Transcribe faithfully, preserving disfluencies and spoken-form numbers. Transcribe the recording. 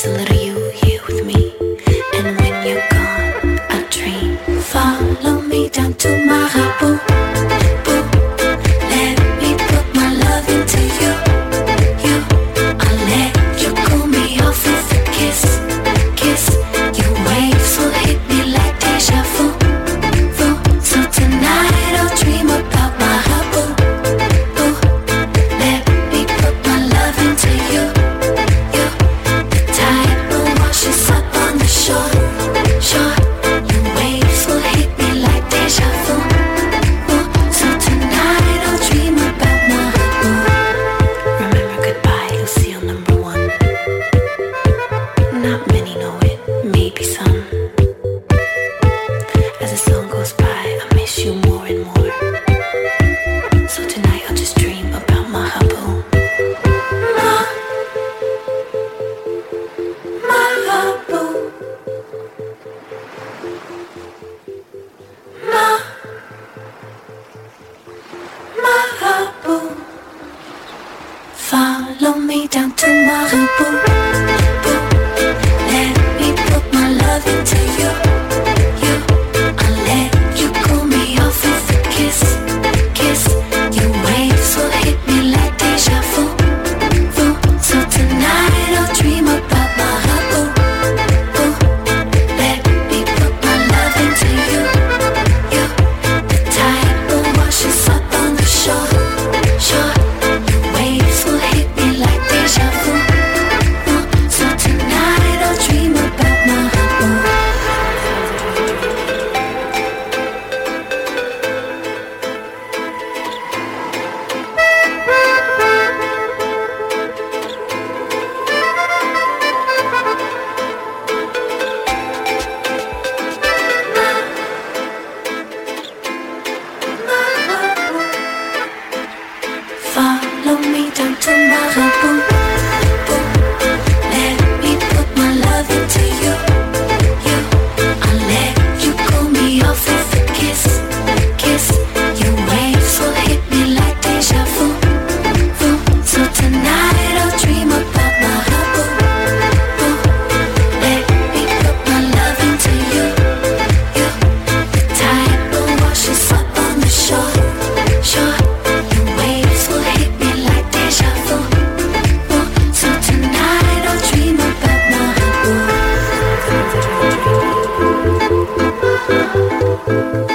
There's a little you here with me, and when you're gone, I dream. Follow me down to my boo, boo. Let me put my love into you, you. I'll let you cool me off with a kiss, kiss. Your waves will hit me like deja vu, vu. So tonight I'll dream about my boo, boo. Let me put my love into you, you. The tide will wash us up on the shore, shore. Your waves will hit me like deja vu, vu. So tonight I'll dream about my boo. Remember goodbye, Lucille number one. Not many know it, maybe some. As the song goes by, I miss you more and more. So tonight I'll just dream about my boo. My, my boo. My, my boo. Follow me down to my boo, boo. Let me put my love into you, you. I'll let you cool me off with a kiss, kiss. Your waves will hit me like deja vu, vu. So tonight I'll dream about my boo, boo. Let me put my love into you, you. The tide will wash us up on the shore, shore. Your waves will hit me like deja vu, vu. So tonight I'll dream about my boo. Follow me down to my boo, boo. Let me put my love into you, you. I'll let you cool me off with a kiss, kiss. Your waves will hit me like deja vu, vu. So tonight I'll dream about my boo, boo. Let me put my love into you, you. The tide will wash us up on the shore, shore. Your waves will hit me like deja vu, vu. So tonight I'll dream about my boo.